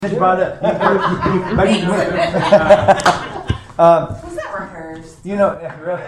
Brought up. Was that rehearsed? You know, really.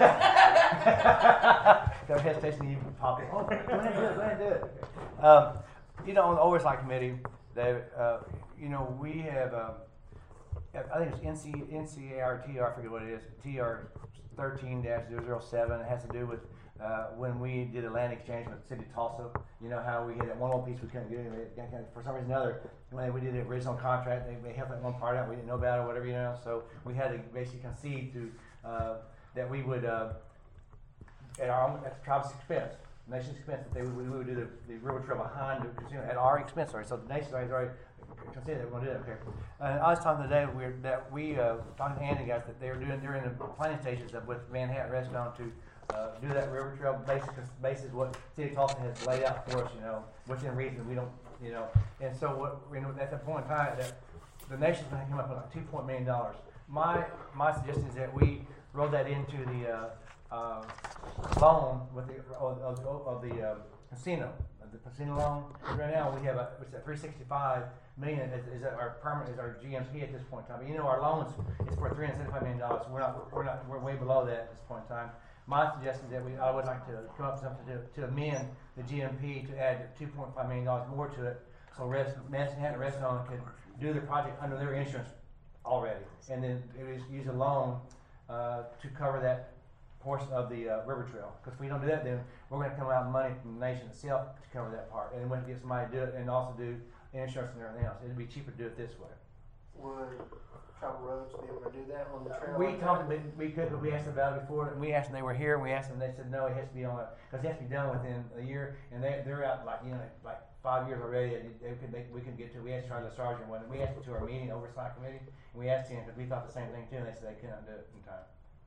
No hesitation, you pop it. Oh, go ahead and do it. Go ahead and do it. You know, on the oversight committee, they, we have. I think it's NCARTR. I forget what it is. TR 13-007. It has to do with when we did a land exchange with the city of Tulsa. You know how we had that one little piece we couldn't get it for some reason or another. When we did the original contract, they helped that one part out we didn't know about or whatever, you know. So we had to basically concede to that we would at the tribe's expense, the nation's expense, that we would do the railroad trail behind the casino at our expense. Sorry, so the nation's already considered that we're going to do that up here. And I was talking today talking to Andy guys that they're in the planning stages with Manhattan Redstone to do that river trail basis what City of Tulsa has laid out for us, you know, within reason. We don't, you know, and so at that point in time that the nation's going to come up with like $2 million. My suggestion is that we roll that into the loan with the casino, the casino loan. Right now we have it's at $365 million is our GMP at this point in time. But you know, our loan is for $375 million. We're way below that at this point in time. My suggestion is that I would like to come up with something to amend the GMP to add $2.5 million more to it, so Manhattan Redstone could do the project under their insurance already, and then use a loan to cover that portion of the river trail. Because if we don't do that, then we're going to come out with money from the nation itself to cover that part, and we have to get somebody to do it and also do insurance and everything else. It'd be cheaper to do it this way. Would Tribal Roads be able to do that on the trail? We talked about we could, but we asked about it before, and we asked them, they were here, and we asked them, they said no, it has to be on because it has to be done within a year, and they're out like 5 years already. We could get to. We asked Charlie Sargent when we asked him to our meeting oversight committee, and we asked him because we thought the same thing too, and they said they couldn't do it in time.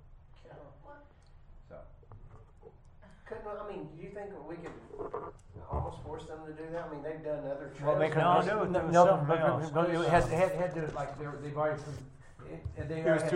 So. Do you think we could almost force them to do that? I mean, they've done other trails. Well, they could No, do it through something else. It had to do it like they've already. They already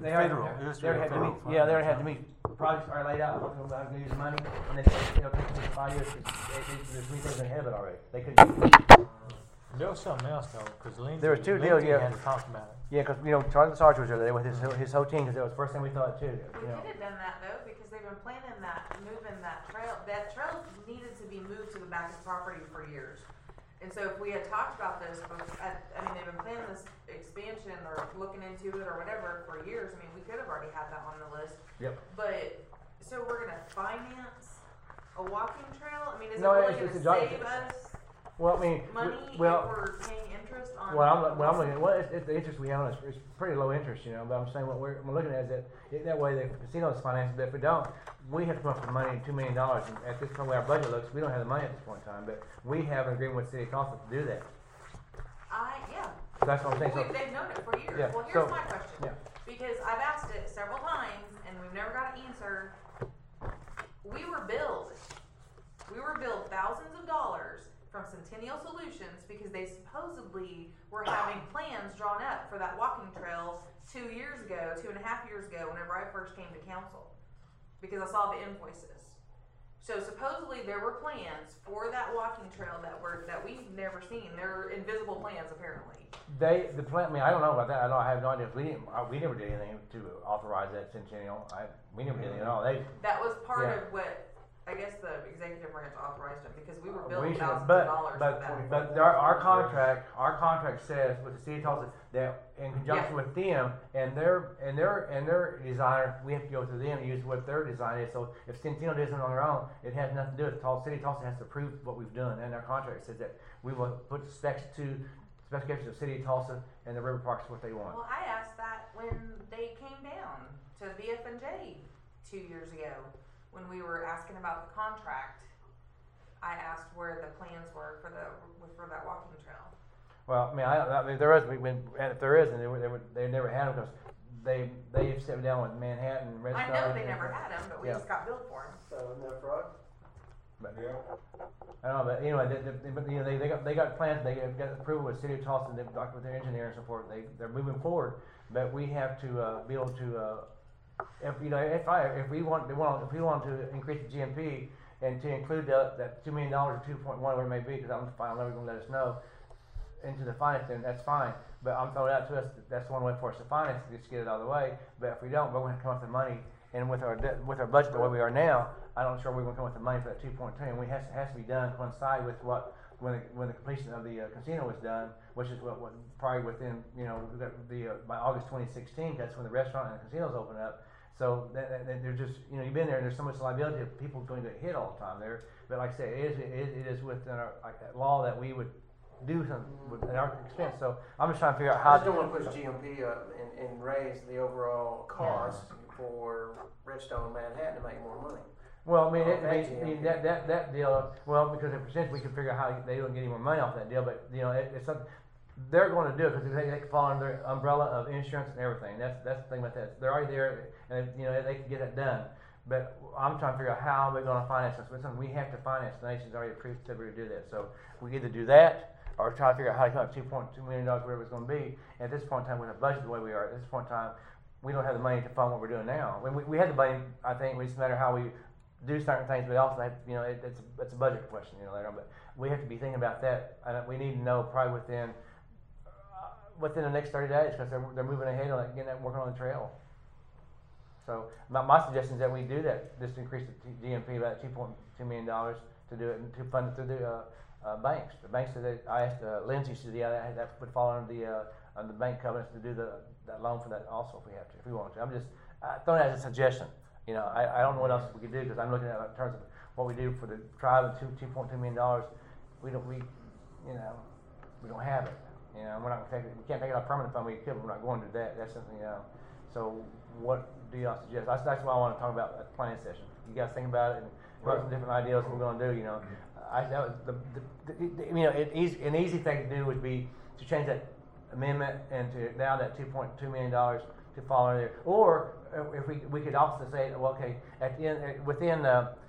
had to meet projects are laid out. We're going to use money, and they said it'll take 5 years. There's 3 things ahead of it already. They could. There was something else though, because there was two deals. Yeah, had to talk about it. Yeah, because Charlie Sargent was there with his whole team, because that was the first thing we thought too. We could have done that though, because they've been planning moving that trail. That trail needed to be moved to the back of the property for years. And so if we had talked about this, they've been planning this expansion or looking into it or whatever for years. I mean, we could have already had that on the list. Yep. But so we're gonna finance a walking trail? I mean, is it No, really it's gonna a save us Well, I mean, money if well, we're paying interest on? I'm looking. Well, it's the interest we have on it's pretty low interest, you know. But I'm saying what we're looking at is that way the casino's financed. But if we don't, we have to come up with money, $2 million. And at this point, the way our budget looks, we don't have the money at this point in time. But we have an agreement with the city of Tulsa to do that. Yeah. So that's what I'm saying. They've known it for years. Yeah, Well, here's my question. Yeah. Because I've asked it several times and we've never got an answer. We were billed thousands of dollars from Centennial Solutions because they supposedly were having plans drawn up for that walking trail 2.5 years ago, whenever I first came to council. Because I saw the invoices. So supposedly there were plans for that walking trail that we've never seen. They're invisible plans apparently. The plan. I mean, I don't know about that. I have no idea. We never did anything to authorize that Centennial. We never did anything at all. That was part Yeah. of what I guess the executive branch authorized them because we were billed We should, thousands but of dollars for that. our contract says with the city of Tulsa that in conjunction with them and their designer, we have to go through them and use what their design is. So if Centennial does it on their own, it has nothing to do with Tulsa. City of Tulsa has to approve what we've done, and our contract says that we will put specifications of City of Tulsa and the river parks what they want. Well, I asked that when they came down to BF&J 2 years ago. When we were asking about the contract, I asked where the plans were for that walking trail. Well, I mean, there is. If there is, and they never had them because they've stepped down with Manhattan and Redstone. I know they never had them, but we just got billed for them. So no fraud. But I don't know, but anyway, they got plans. They got approval with City of Tulsa. They've talked with their engineer and so forth. They're moving forward, but we have to be able to. If we want to increase the GMP and to include that $2 million or 2.1, whatever it may be, because I'm never going to let us know. into the finance, then that's fine. But I'm throwing it out to us, that's one way for us to finance, just get it out of the way. But if we don't, we're gonna come up with the money, and with our budget the way we are now, I'm not sure we're gonna come up with the money for that 2.2, and we has to be done to coincide with when the completion of the casino was done, which is what probably within, we got by August 2016, that's when the restaurant and the casinos open up. So they're just, you've been there, and there's so much liability of people going to get hit all the time there. But like I said, it is within our law that we would do something at our expense. So I'm just trying to figure out I how. just don't want to push GMP up and raise the overall cost for Redstone Manhattan to make more money. Well, I mean, that deal. Well, because in percentage, we can figure out how they don't get any more money off that deal. But it's something they're going to do it because they can fall under the umbrella of insurance and everything. That's the thing about that. They're already there, and they can get that done. But I'm trying to figure out how we're going to finance this. It's something we have to finance. The nation's already approved to do that. So we either do that or try to figure out how to come up with $2.2 million, whatever it's going to be. And at this point in time, with a budget the way we are, at this point in time, we don't have the money to fund what we're doing now. When we had the money, I think, we just matter how we do certain things, but also, it's a budget question, later on. But we have to be thinking about that. And we need to know probably within the next 30 days because they're moving ahead on getting that, working on the trail. So my suggestion is that we do that, just increase the GMP about $2.2 million to do it and to fund it through the banks. The banks that I asked Lindsay, she said, that would fall under the bank covenants to do that loan for that also if we want to. I'm just throwing it as a suggestion. I don't know what else we could do because I'm looking at it in terms of what we do for the tribe and $2.2 million. We don't have it. We're not gonna we can't take it out of permanent fund. We could, but we're not going to do that. That's something. So what do y'all suggest? That's why I want to talk about at the planning session. You guys think about it and come up with some different ideas what we're going to do. An easy thing to do would be to change that amendment and to allow that $2.2 million to fall in there. Or if we could also say, well, okay, at the end within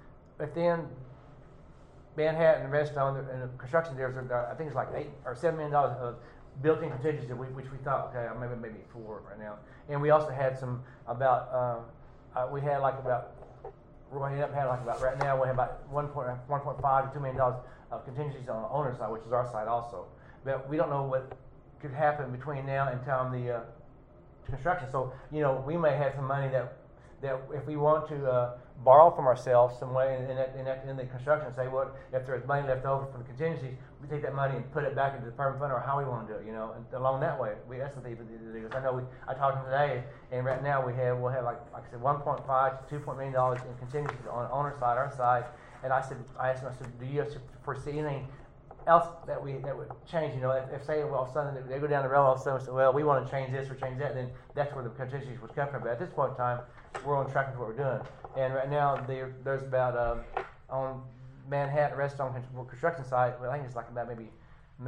Manhattan and Redstone and the construction there's I think it's like $8 or $7 million of built-in contingency which we thought maybe 4 right now, and we also had some about we had like about right now we have about 1.5 to $2 million of contingencies on the owner's side, which is our side also, but we don't know what could happen between now and time the construction. So we may have some money that if we want to borrow from ourselves some way in the construction, say what if there's money left over from the contingencies, we take that money and put it back into the permanent fund, or how we want to do it, and along that way. That's something to do. Because I know I talked to them today, and right now we'll have like I said, 1.5 to $2 million in contingencies on the owner's side, our side. And I asked them, do you foresee anything else that would change? If say all of a sudden they go down the road, all of a sudden say, well, we want to change this or change that, then that's where the contingencies would come from. But at this point in time, we're on track with what we're doing. And right now there's about on Manhattan Redstone construction site, well, I think it's like about maybe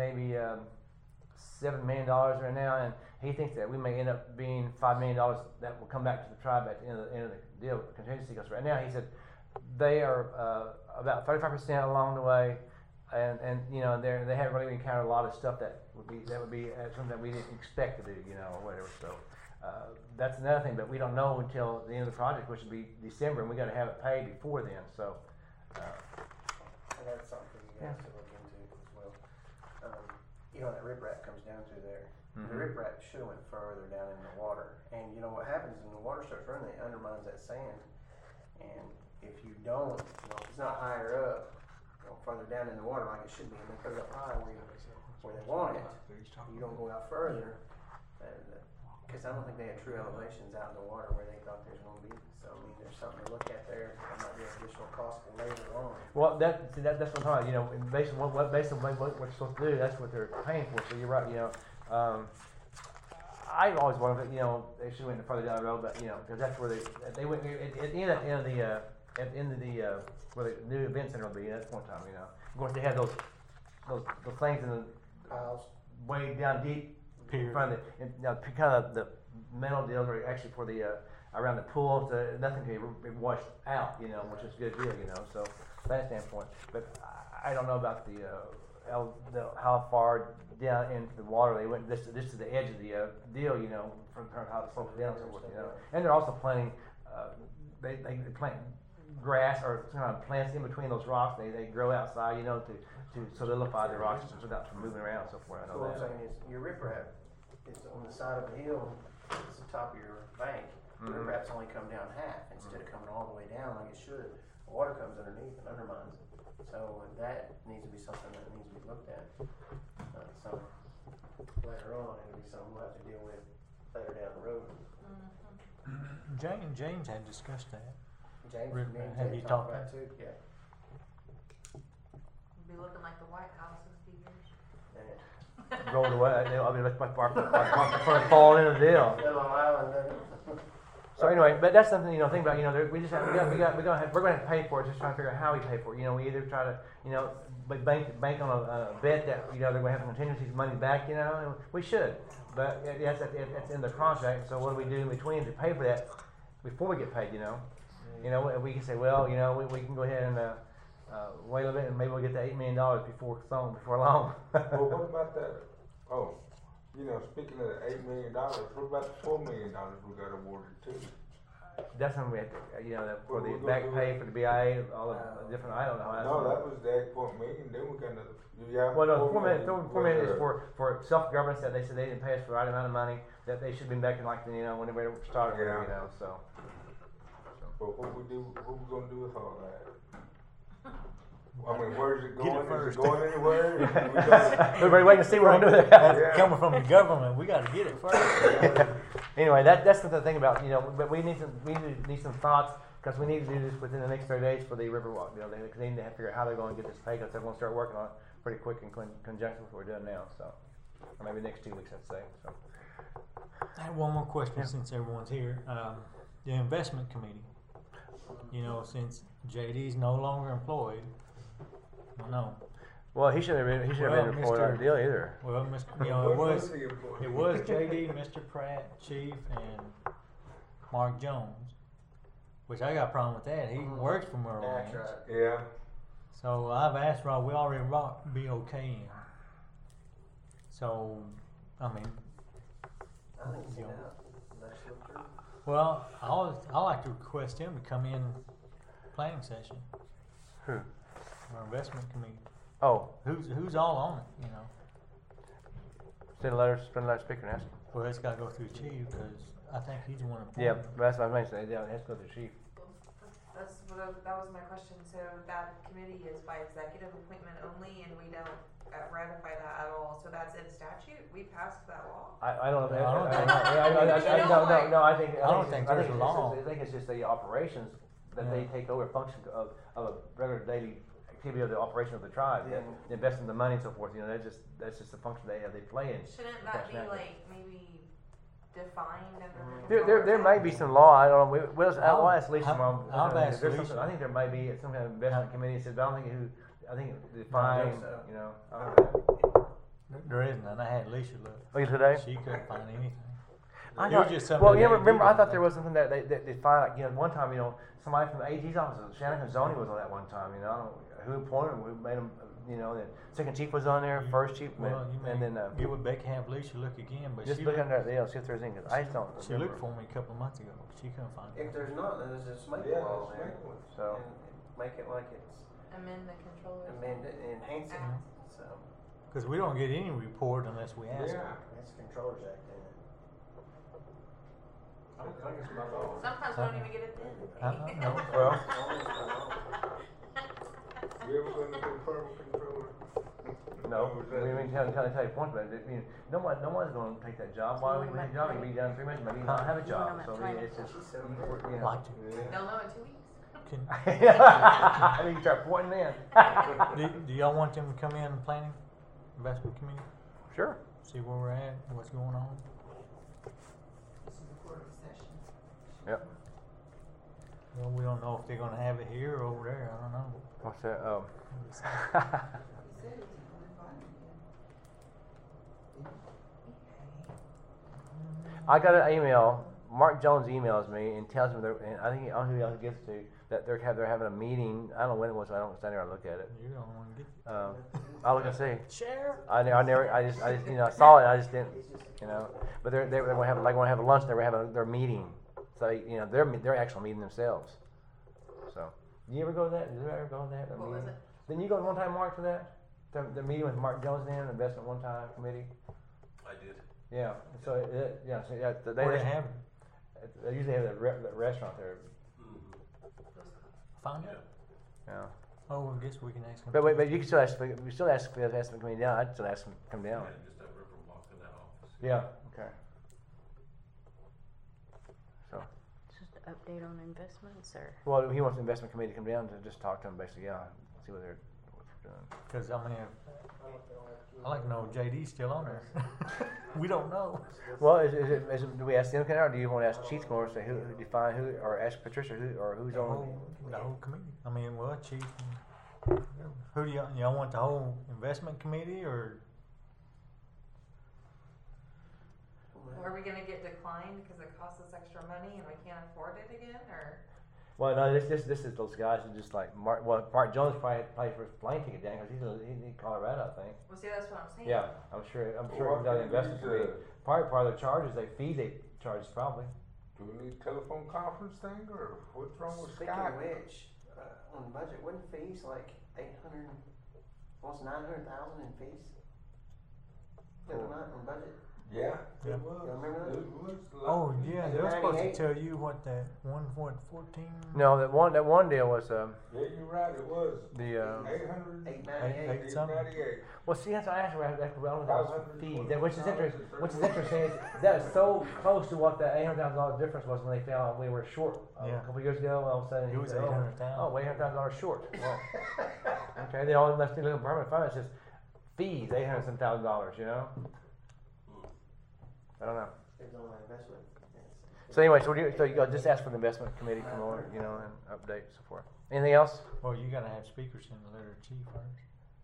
$7 million right now, and he thinks that we may end up being $5 million that will come back to the tribe at the end of the deal contingency. Because right now he said they are about 35% along the way. And they haven't really encountered a lot of stuff that would be something that we didn't expect to do, or whatever. So that's another thing, but we don't know until the end of the project, which would be December, and we got to have it paid before then. So and that's something you guys to look into as well. That riprap comes down through there. Mm-hmm. The riprap should have went further down in the water, and what happens when the water starts running, it undermines that sand. And if you don't, if it's not higher up, further down in the water like it should be, and they put it up high where they want it, you don't go out further, because I don't think they had true elevations out in the water where they thought there's going to be. So there's something to look at there. There might be additional cost for later on. Well, that's what I'm talking about. Based on what you're supposed to do, that's what they're paying for. So you're right. I've always wondered, they should have went further down the road, but because that's where they went at the end of the where the new event center will be. That's one time, Of course, they have those things in the Piles. way down deep in front of it. Kind of the metal deals are actually for the around the pool, so nothing can be washed out, which is a good deal, So from that standpoint, but I don't know about how far down into the water they went. This to the edge of the deal, from how the slope down, and so forth, And they're also planning. They plant grass or some kind of plants in between those rocks. They grow outside, you know, to solidify the rocks without from moving around and so forth. I So know what I'm that. saying is, your riprap is on the side of the hill, it's the top of your bank. The Mhm. riprap's only come down half instead of coming all the way down like it should. The water comes underneath and undermines it. So that needs to be something that needs to be looked at. So later on, it'll be something we'll have to deal with later down the road. James had discussed that. James, Riprap, me and have James you talked talked about it too, yeah. Be looking like the White House in a few years. And Rolled away. I mean, my falling in the deal. Little Island, So anyway, but that's something, you know, think about, you know, we're gonna have to pay for it, just trying to figure out how we pay for it. You know, we either try to, you know, bank on a bet that, you know, they're gonna have contingency money back, you know, and we should. But yes, it's in the contract, so what do we do in between to pay for that before we get paid, you know? You know, we can say, well, you know, we can go ahead and, wait a bit and maybe we'll get the $8 million before long. Well, what about that? Oh, you know, speaking of the $8 million, what about the $4 million we got awarded too? That's something we have to, you know, for What the we gonna back do? pay for the BIA, all the different, I don't know. No, that was the 8 million. Then we got another. Yeah, Well, no, $4 million four million is was, for self-governance that they said they didn't pay us the right amount of money, that they should have been back in like, you know, when they started, Yeah. you know, so. But what we gonna do with all that? I mean, where's it Get it going? Is first. it going anywhere? We gonna- Everybody wait and see what I'm doing. Yeah. Coming from the government, we gotta get it first. Anyway, that's the thing about, you know, but we need some thoughts, because we need to do this within the next 30 days for the Riverwalk deal. They need to figure out how they're going to get this paid, because they're going to start working on it pretty quick in conjunction with what we're doing now, so. Or maybe next 2 weeks, I'd say, so. I have one more question since everyone's here. The investment committee, you know, since JD's no longer employed, well, no. Well, he shouldn't have been Well, employed on the Mr. deal either. Well, you know, What the employee? it was JD, Mr. Pratt, Chief, and Mark Jones, which I got a problem with that. He works for Merle That's Lance. right. Yeah. So I've asked Rob, we already rock BOK in. So, I mean, I think you so. know, Let's look through. well, I like to request him to come in planning session, Who? our investment committee. Oh, Who's all on it, you know? send a letter speaker and ask him. Well, it's got to go through Chief because I think he's the one appointed. Yeah, that's what I mentioned, yeah, it has to go to the chief. That was my question. So that committee is by executive appointment only, and we don't ratify that at all. So that's in statute. We passed that law. I don't know. I don't think- No, I think. I don't think there's a it's law. just- I think it's just the operations that they Yeah. take over function of a regular daily activity of the operation of the tribe. Yeah. The investing the money and so forth, you know, that's just the function they play in. Shouldn't that be National. like maybe defined under? There may be some law, I don't know, I'll ask Lisa I'll- tomorrow. I'll ask There's Lisa. something- I think there may be some kind of investment committee that says, but I don't think I think it defines, so. you know. I don't know. There isn't, and I had Alicia look. Oh, today? She couldn't find anything. I It thought, was just something well, that you they remember, I did, thought there was something that they defined, like, you know, one time, you know, somebody from the AG's office, Shannon Zoni was on that one time, you know, I don't know who appointed him, who made him, you know, then second chief was on there, first chief, Well, you may and then, get with Becky, have Alicia look again, but just she look looked, under there, see if there's anything, 'cause I just don't she remember. looked for me a couple of months ago. She couldn't find If it. there's not, then there's just make Yeah, a law let's there. make one. So. And make it like it's Amend the controller. amended and enhance it. Act. So Because we don't get any report unless we ask. Yeah. that's the Controllers Act, isn't it? I think it's my law. Sometimes we don't even get it then. No. Well, You ever been to the purple controller? no, we mean, tell you point, but, I mean, no one's gonna take that job, why would we take a job, you be done in 3 months, maybe not have a job, so, I mean, it's just, you know. Like to. They'll know in 2 weeks. Can, I mean, you start pointing in. do y'all want them to come in planning investment committee? Sure. See where we're at, what's going on? This is a quarter session. Yep. Well, we don't know if they're gonna have it here or over there, I don't know. What's that, He said he was gonna invite me. I got an email. Mark Jones emails me and tells me, and I think I don't know who else he gives to, that they're having a meeting. I don't know when it was. I don't stand there and look at it. You don't wanna get I'll look and see. share. I just you know, I saw it. And I just didn't, you know. But they're going to have a lunch. They're having their meeting. So you know, their actual meeting themselves. So, did you ever go to that? Did you ever go to that? What was it? Didn't you go one time, Mark, to that? The meeting with Mark Jones then, investment one time committee? I did. Yeah, so, they Where they have it? they usually have that restaurant there, Find out. yeah. Oh, I guess we can ask them. But you can still ask, we still ask for the investment committee down, I'd still ask them to come down. Yeah, just have River walk in that office. Yeah, okay. So, Just an update on investments, or? well, he wants the investment committee to come down to just talk to them basically, yeah, see what they're doing. Because, I mean, I like to know if JD's still on there. We don't know. Well, is it, do we ask them, or do you want to ask Chief more, say who define who, or ask Patricia who's on? The whole committee. I mean, well, chief, and who do y'all want the whole investment committee, or? Are we gonna get declined because it costs us extra money and we can't afford it again, or? Well, no, this is those guys who just like Mark. Well, Mark Jones probably paid for his plane ticket down because he's in Colorado, I think. Well, see, that's what I'm saying. Yeah, I'm sure he's got the investment committee. Part of the charges, they charge probably. Do we need telephone conference thing, or what's wrong with Speaking Skype? of which, on the budget, wasn't fees like 800, almost 900,000 in fees? The other night on budget? Yeah, Yeah. it was. You remember that? It was. Oh, yeah, they were supposed to 98? tell you what that 14? No, that one deal was Yeah, you're right, it was. the 800, 898. Eight something. 898. well. See, that's what I asked about that fees. 520. Which is interesting is that was so close to what the $800,000 difference was when they found we were short Yeah. a couple years ago. All of a sudden, It he was said, $800,000. Oh, we're $800,000 short. Well, okay, they all must be looking permanent fund. It's just fees, $800,000. You know. I don't know. It's on my investment. So anyway, so you go just ask for the investment committee to come over, you know, and update and so forth. Anything else? Well, you gotta have speakers send the letter to chief first.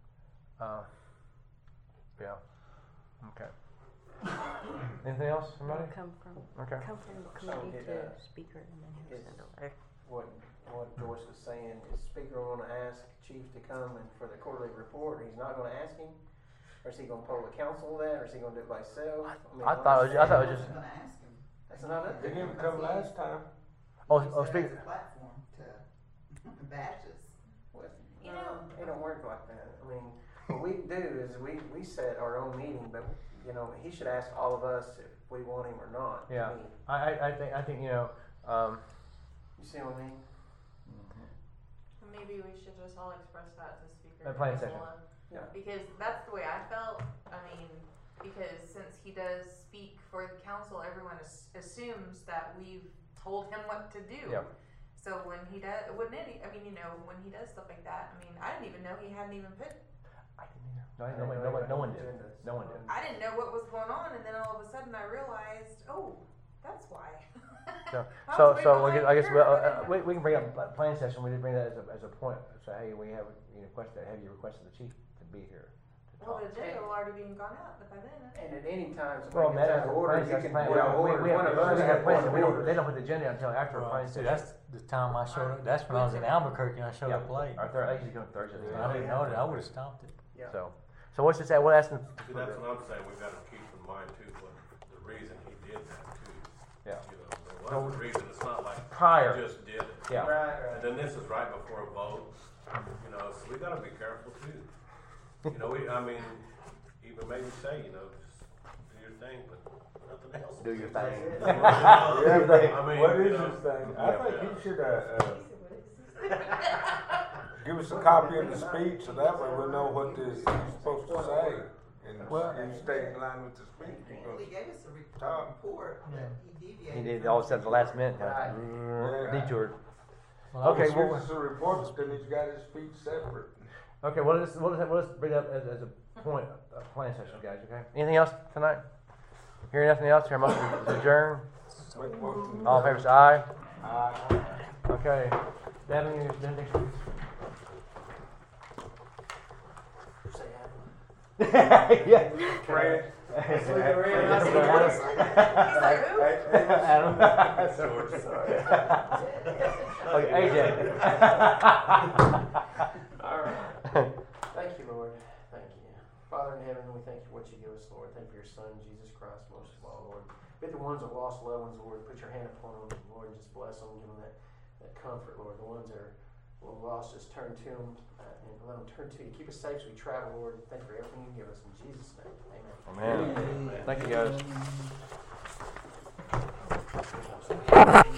Yeah. Okay. Anything else, somebody? Come from Okay. committee did, to speaker, and then he'll is- send a letter. What Joyce was saying, is Speaker want to ask Chief to come and for the quarterly report, he's not going to ask him? Or is he going to poll the council with that, or is he going to do it by himself? mean, I thought it was just. gonna ask him. That's not up They to him. didn't come last time. Oh, He oh, said speak. as a platform to bash us. Well, You know- it don't work like that. I mean, what we do is we set our own meeting, but you know, he should ask all of us if we want him or not. Yeah. I mean, I think you know. you see what I mean? Maybe we should just all express that to Speaker. A planning session. Nicola, Yeah. Because that's the way I felt. I mean, because since he does speak for the council, everyone assumes that we've told him what to do. Yeah. So when he does, when he does stuff like that, I mean, I didn't even know he hadn't even put. I didn't either. No one did. No one did. I didn't know what was going on, and then all of a sudden I realized, oh, that's why. So, I so, was so waiting I guess behind we can bring up planning session. We did bring that as a point. So hey, we have you requested the chief to be here. To Well, talk. the agenda will already be gone out by then. And at any time, Well, somebody gets out of order, planning you session, can planning- point out order. we One of us have can plans. point order. They don't put the agenda until after Well, planning see, session. that's the time I showed up. That's when I was in Albuquerque and I showed up late. I usually go on Thursday. I didn't know that. I would've stopped it. Yeah. So what's this at? We'll ask them. See, that's what I'm saying, we gotta keep in mind too, what the reason he did that too. Yeah. You know, there was a reason, it's not like Prior. he just did it. Yeah. Right, And then this is right before a vote, you know, so we gotta be careful too. You know, even maybe say, you know, just do your thing, but nothing else. Do your thing. Yeah, I mean, what you is know, this thing? I Yeah. think he should give us a copy of the speech, so that way we'll know what he's supposed to say. And you stay in line with the speech. He Because only gave us a Tom. report, but Yeah. he deviated. He did from all of a sudden at the last minute. Yeah. Detoured. Well, I Okay, He well, gives us a report, but then he's got his speech separate. okay. Well, let's bring it up as a point of planning session, guys. Okay. Anything else tonight? Hearing nothing else, here motion to adjourn. Make a motion. All in favor, say aye. Aye. Okay. Devin, you just next week. Yeah. Fred. He's like, who? Adam. George. Okay, AJ. All right. Thank you, Lord. Thank you. Father in heaven, we thank you for what you give us, Lord. Thank you for your Son, Jesus Christ, most of all, Lord. Be the ones that lost loved ones, Lord. Put your hand upon them, Lord, and just bless them. Give them that comfort, Lord. The ones that are Well, let's just turn to him and let him turn to you. Keep us safe as we travel, Lord. Thank you for everything you give us. In Jesus' name, amen. Amen. Thank you, guys.